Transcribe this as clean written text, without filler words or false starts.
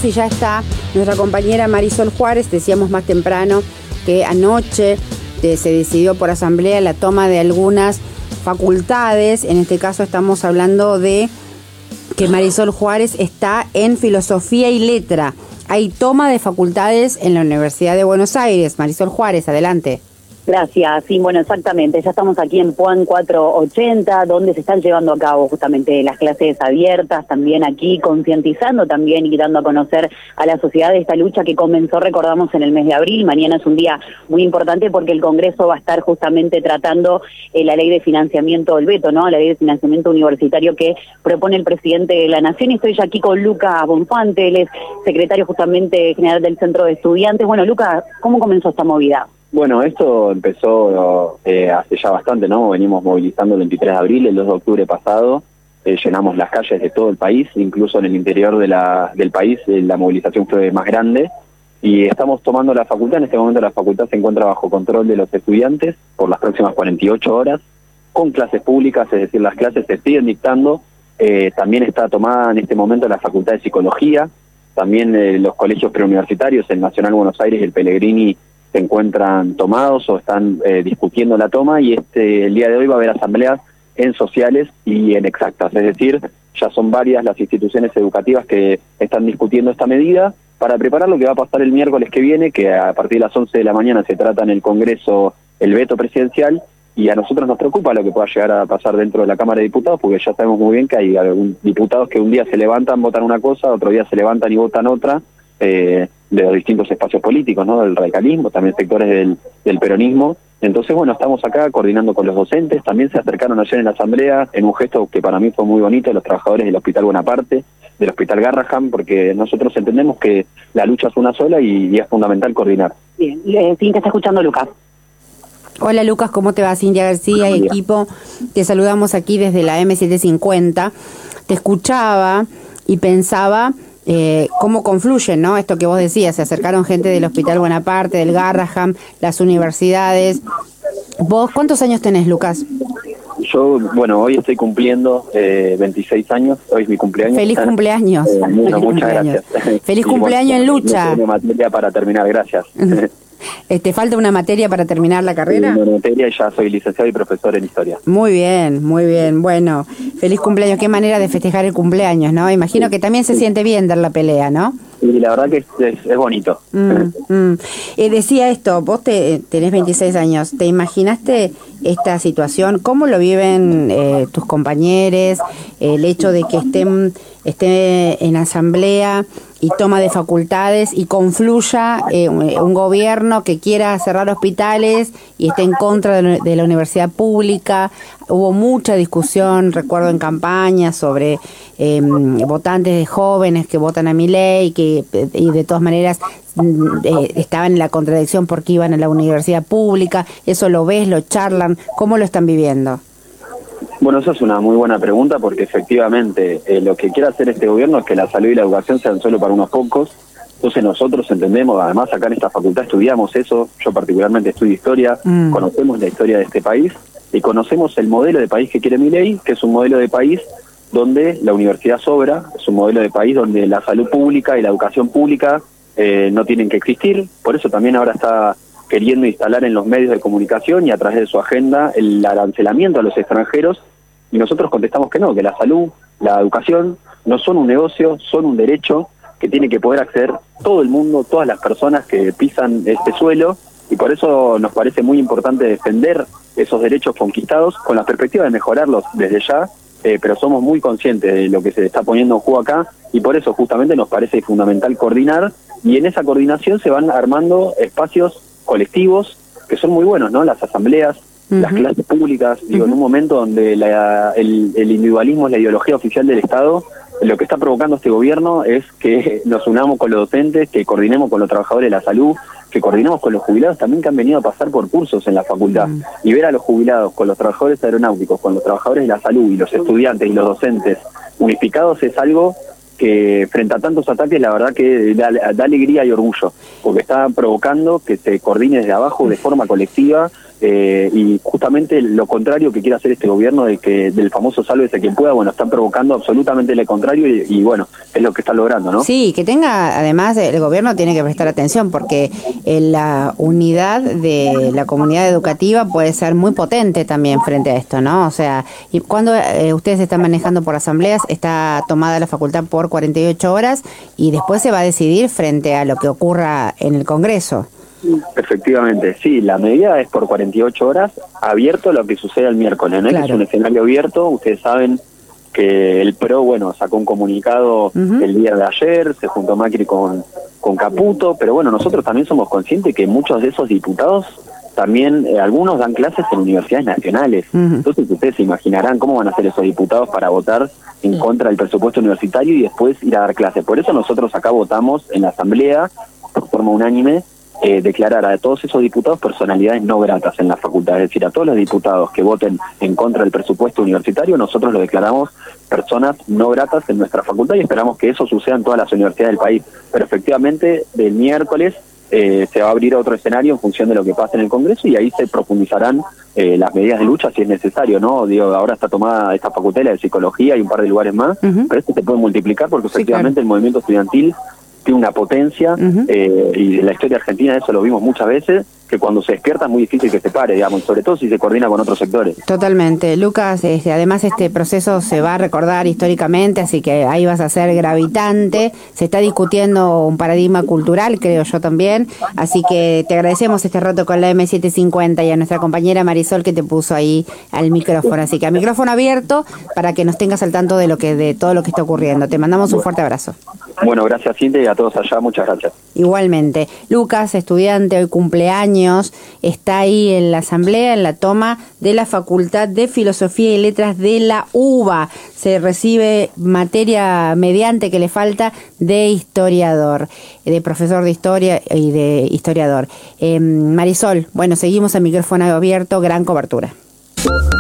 y ya está nuestra compañera Marisol Juárez. Decíamos más temprano que anoche se decidió por asamblea la toma de algunas facultades. En este caso estamos hablando de que Marisol Juárez está en Filosofía y Letra. Hay toma de facultades en la Universidad de Buenos Aires. Marisol Juárez, adelante. Gracias, sí, bueno, exactamente, ya estamos aquí en Puan 480, donde se están llevando a cabo justamente las clases abiertas, también aquí concientizando también y dando a conocer a la sociedad de esta lucha que comenzó, recordamos, en el mes de abril. Mañana es un día muy importante porque el Congreso va a estar justamente tratando la ley de financiamiento, el veto, ¿no?, la ley de financiamiento universitario que propone el presidente de la Nación. Y estoy ya aquí con Lucas Bonfante, él es secretario justamente general del Centro de Estudiantes. Bueno, Lucas, ¿cómo comenzó esta movida? Bueno, esto empezó hace ya bastante, ¿no? Venimos movilizando el 23 de abril, el 2 de octubre pasado, llenamos las calles de todo el país, incluso en el interior del país la movilización fue más grande, y estamos tomando la facultad. En este momento la facultad se encuentra bajo control de los estudiantes por las próximas 48 horas, con clases públicas, es decir, las clases se siguen dictando. También está tomada en este momento la Facultad de Psicología, también los colegios preuniversitarios, el Nacional Buenos Aires y el Pellegrini, se encuentran tomados o están discutiendo la toma, y el día de hoy va a haber asambleas en sociales y en exactas, es decir, ya son varias las instituciones educativas que están discutiendo esta medida para preparar lo que va a pasar el miércoles que viene, que a partir de las 11 de la mañana se trata en el Congreso el veto presidencial, y a nosotros nos preocupa lo que pueda llegar a pasar dentro de la Cámara de Diputados, porque ya sabemos muy bien que hay algunos diputados que un día se levantan, votan una cosa, otro día se levantan y votan otra, de los distintos espacios políticos, ¿no?, del radicalismo, también sectores del peronismo. Entonces, bueno, estamos acá coordinando con los docentes. También se acercaron ayer en la asamblea en un gesto que para mí fue muy bonito, los trabajadores del Hospital Bonaparte, del Hospital Garrahan, porque nosotros entendemos que la lucha es una sola y es fundamental coordinar. Bien, sí, te está escuchando Lucas. Hola Lucas, ¿cómo te va? Cintia García y equipo, te saludamos aquí desde la M750. Te escuchaba y pensaba cómo confluyen, ¿no? Esto que vos decías, se acercaron gente del Hospital Bonaparte, del Garrahan, las universidades. ¿Vos cuántos años tenés, Lucas? Yo, bueno, hoy estoy cumpliendo 26 años, hoy es mi cumpleaños. ¡Feliz cumpleaños! Muchas gracias. ¡Feliz cumpleaños en lucha! Una materia para terminar, gracias. ¿Te falta una materia para terminar la carrera? Una materia, y ya soy licenciado y profesor en historia. Muy bien, muy bien. Bueno, feliz cumpleaños. Qué manera de festejar el cumpleaños, ¿no? Imagino que también se siente bien dar la pelea, ¿no? Y la verdad que es bonito. Decía esto, vos tenés 26 años, ¿te imaginaste esta situación? ¿Cómo lo viven tus compañeros? El hecho de que estén en asamblea y toma de facultades y confluya un gobierno que quiera cerrar hospitales y esté en contra de la universidad pública. Hubo mucha discusión, recuerdo en campaña, sobre votantes de jóvenes que votan a Milei y de todas maneras estaban en la contradicción porque iban a la universidad pública. ¿Eso lo ves, lo charlan? ¿Cómo lo están viviendo? Bueno, esa es una muy buena pregunta, porque efectivamente lo que quiere hacer este gobierno es que la salud y la educación sean solo para unos pocos. Entonces nosotros entendemos, además acá en esta facultad estudiamos eso, yo particularmente estudio historia, conocemos la historia de este país y conocemos el modelo de país que quiere Milei, que es un modelo de país donde la universidad sobra, es un modelo de país donde la salud pública y la educación pública no tienen que existir. Por eso también ahora está queriendo instalar en los medios de comunicación y a través de su agenda el arancelamiento a los extranjeros, y nosotros contestamos que no, que la salud, la educación no son un negocio, son un derecho que tiene que poder acceder todo el mundo, todas las personas que pisan este suelo, y por eso nos parece muy importante defender esos derechos conquistados con la perspectiva de mejorarlos desde ya, pero somos muy conscientes de lo que se está poniendo en juego acá, y por eso justamente nos parece fundamental coordinar, y en esa coordinación se van armando espacios colectivos que son muy buenos, ¿no? Las asambleas, las clases públicas, digo, en un momento donde el individualismo es la ideología oficial del Estado, lo que está provocando este gobierno es que nos unamos con los docentes, que coordinemos con los trabajadores de la salud, que coordinemos con los jubilados también, que han venido a pasar por cursos en la facultad, y ver a los jubilados con los trabajadores aeronáuticos, con los trabajadores de la salud y los estudiantes y los docentes unificados es algo que frente a tantos ataques la verdad que da alegría y orgullo, porque está provocando que se coordine desde abajo de forma colectiva y justamente lo contrario que quiere hacer este gobierno de que del famoso sálvese quien pueda, bueno, están provocando absolutamente lo contrario y bueno, es lo que están logrando, ¿no? Sí, que tenga, además, el gobierno tiene que prestar atención porque la unidad de la comunidad educativa puede ser muy potente también frente a esto, ¿no? O sea, y cuando ustedes están manejando por asambleas, está tomada la facultad por 48 horas y después se va a decidir frente a lo que ocurra en el Congreso. Efectivamente, sí, la medida es por 48 horas, abierto a lo que suceda el miércoles, ¿no? Claro. Es un escenario abierto, ustedes saben que el PRO, bueno, sacó un comunicado el día de ayer, se juntó Macri con Caputo, pero bueno, nosotros también somos conscientes que muchos de esos diputados también, algunos dan clases en universidades nacionales, entonces ustedes se imaginarán cómo van a ser esos diputados para votar en contra del presupuesto universitario y después ir a dar clases. Por eso nosotros acá votamos en la asamblea, por forma unánime, declarar a todos esos diputados personalidades no gratas en la facultad, es decir, a todos los diputados que voten en contra del presupuesto universitario, nosotros lo declaramos personas no gratas en nuestra facultad y esperamos que eso suceda en todas las universidades del país. Pero efectivamente, del miércoles se va a abrir otro escenario en función de lo que pase en el Congreso y ahí se profundizarán las medidas de lucha si es necesario, ¿no? Digo, ahora está tomada esta facultad, la de psicología y un par de lugares más, pero esto se puede multiplicar porque efectivamente el movimiento estudiantil tiene una potencia y en la historia argentina eso lo vimos muchas veces, que cuando se despierta es muy difícil que se pare, digamos, sobre todo si se coordina con otros sectores. Totalmente. Lucas, además este proceso se va a recordar históricamente, así que ahí vas a ser gravitante, se está discutiendo un paradigma cultural, creo yo también, así que te agradecemos este rato con la M750 y a nuestra compañera Marisol que te puso ahí al micrófono, así que a micrófono abierto para que nos tengas al tanto de todo lo que está ocurriendo. Te mandamos un fuerte abrazo. Bueno, gracias Cintia y a todos allá, muchas gracias. Igualmente. Lucas, estudiante, hoy cumpleaños, está ahí en la asamblea, en la toma de la Facultad de Filosofía y Letras de la UBA. Se recibe materia mediante que le falta de historiador, de profesor de historia y de historiador. Marisol, bueno, seguimos a micrófono abierto, gran cobertura.